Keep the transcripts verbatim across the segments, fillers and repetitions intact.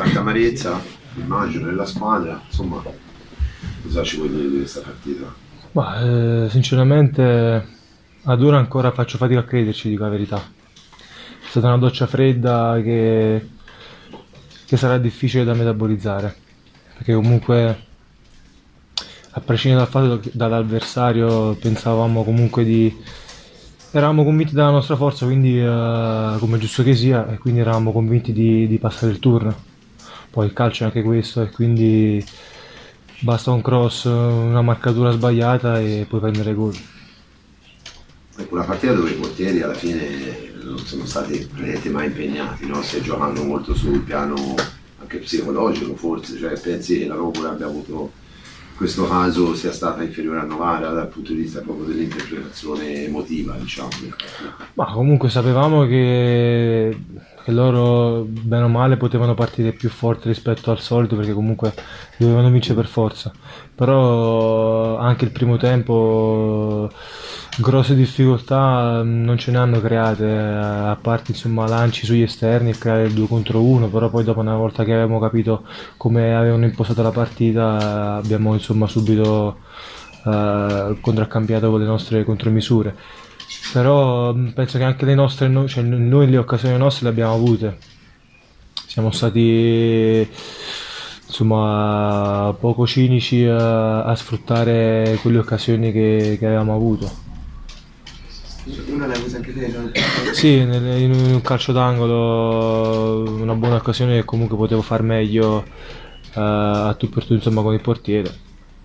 tanta amarezza, immagino, nella squadra, insomma, cosa ci vuoi dire di questa partita? Ma, eh, sinceramente, ad ora ancora faccio fatica a crederci, dico la verità. È stata una doccia fredda che, che sarà difficile da metabolizzare, perché comunque, a prescindere dal fatto che dall'avversario, pensavamo comunque di... Eravamo convinti della nostra forza, quindi eh, come è giusto che sia, e quindi eravamo convinti di, di passare il turno. Poi il calcio è anche questo, e quindi basta un cross, una marcatura sbagliata e puoi prendere gol. Ecco, una partita dove i portieri alla fine non sono stati praticamente mai impegnati, no? Stai giocando molto sul piano anche psicologico forse, cioè pensi che la Roma abbia avuto in questo caso sia stata inferiore a Novara dal punto di vista proprio dell'interpretazione emotiva, diciamo. Ma comunque sapevamo che, che loro bene o male potevano partire più forti rispetto al solito, perché comunque dovevano vincere per forza. Però anche il primo tempo grosse difficoltà non ce ne hanno create, a parte insomma lanci sugli esterni e creare il due contro uno, però poi dopo, una volta che avevamo capito come avevano impostato la partita, abbiamo insomma subito eh, contraccambiato con le nostre contromisure. Però mh, penso che anche le nostre, no- cioè noi le occasioni nostre le abbiamo avute. Siamo stati insomma poco cinici a, a sfruttare quelle occasioni che, che avevamo avuto. Una l'hai avuta anche te, no? Sì, nel- in un calcio d'angolo una buona occasione che comunque potevo far meglio eh, a tu per tu insomma con il portiere.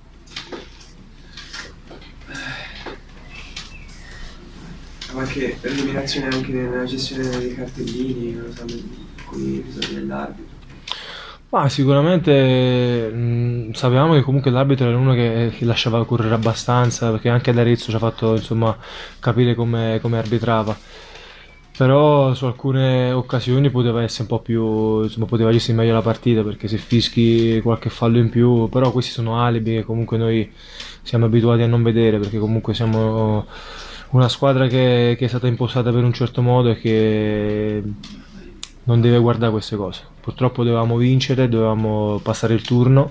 Qualche eliminazione anche nella gestione dei cartellini, non so, alcuni episodi dell'arbitro. Ma sicuramente mh, sapevamo che comunque l'arbitro era uno che, che lasciava correre abbastanza, perché anche ad Arezzo ci ha fatto insomma capire come, come arbitrava. Però su alcune occasioni poteva essere un po' più, insomma, poteva gestire meglio la partita, perché se fischi qualche fallo in più, però questi sono alibi che comunque noi siamo abituati a non vedere, perché comunque siamo una squadra che, che è stata impostata per un certo modo e che non deve guardare queste cose. Purtroppo dovevamo vincere, dovevamo passare il turno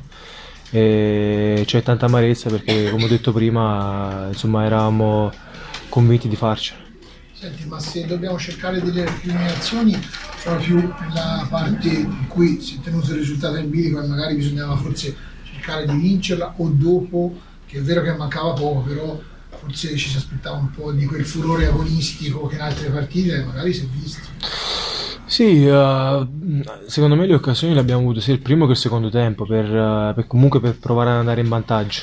e c'è tanta amarezza perché, come ho detto prima, insomma, eravamo convinti di farcela. Senti, ma se dobbiamo cercare delle recriminazioni, sono più nella parte in cui si è tenuto il risultato in bilico e magari bisognava forse cercare di vincerla, o dopo, che è vero che mancava poco, però forse ci si aspettava un po' di quel furore agonistico che in altre partite magari si è visto. Sì, eh, secondo me le occasioni le abbiamo avute sia il primo che il secondo tempo per, eh, per comunque per provare ad andare in vantaggio.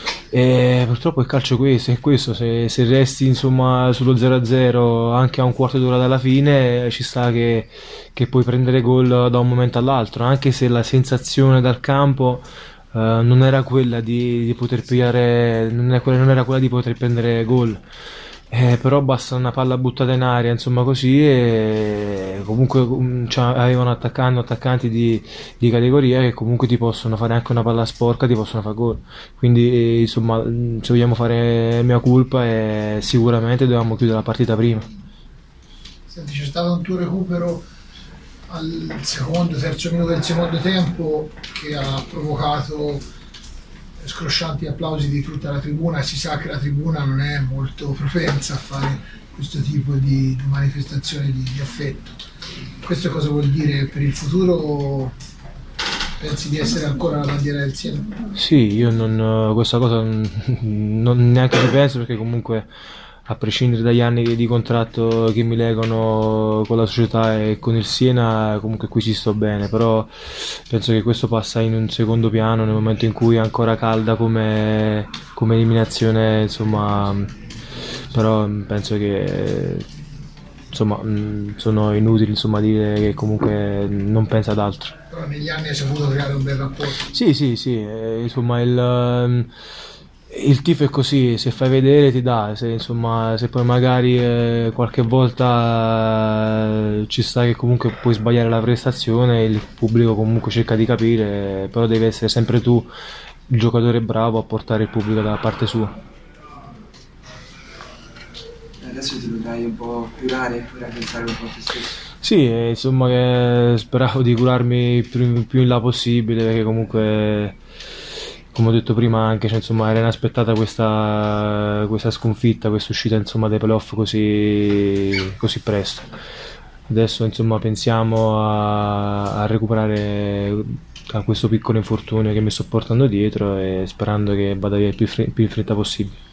E purtroppo il calcio è questo, è questo. Se, se resti insomma sullo zero a zero anche a un quarto d'ora dalla fine, ci sta che, che puoi prendere gol da un momento all'altro, anche se la sensazione dal campo eh, non era quella di, di poter pigliare, non era quella, non era quella di poter prendere gol. Eh, però basta una palla buttata in aria, insomma così, e comunque um, cioè, avevano attaccando attaccanti di, di categoria che comunque ti possono fare anche una palla sporca, ti possono fare gol. Quindi eh, insomma, mm, se vogliamo fare mia colpa, eh, sicuramente dovevamo chiudere la partita prima. Senti, c'è stato un tuo recupero al secondo, terzo minuto del secondo tempo che ha provocato scroscianti applausi di tutta la tribuna, e si sa che la tribuna non è molto propensa a fare questo tipo di, di manifestazioni di, di affetto. Questo cosa vuol dire per il futuro? Pensi di essere ancora la bandiera del Siena? Sì, io non, questa cosa non, non neanche ci penso, perché comunque a prescindere dagli anni di contratto che mi legano con la società e con il Siena, comunque qui ci sto bene, però penso che questo passa in un secondo piano nel momento in cui è ancora calda come, come eliminazione, insomma, però penso che insomma sono inutili insomma dire che comunque non pensa ad altro. Però negli anni hai saputo creare un bel rapporto. Sì, sì, sì, eh, insomma il... Il tifo è così, se fai vedere ti dà, se, insomma, se poi magari eh, qualche volta eh, ci sta che comunque puoi sbagliare la prestazione, il pubblico comunque cerca di capire, però devi essere sempre tu il giocatore bravo a portare il pubblico dalla parte sua. Adesso ti dovrai un po' curare, curare pensare un po' a te stesso. Sì, eh, insomma che speravo di curarmi più, più in là possibile perché comunque, come ho detto prima anche, cioè, insomma, era inaspettata questa, questa sconfitta, questa uscita insomma dai playoff così, così presto. Adesso insomma pensiamo a, a recuperare da questo piccolo infortunio che mi sto portando dietro e sperando che vada via il più, fre- più in fretta possibile.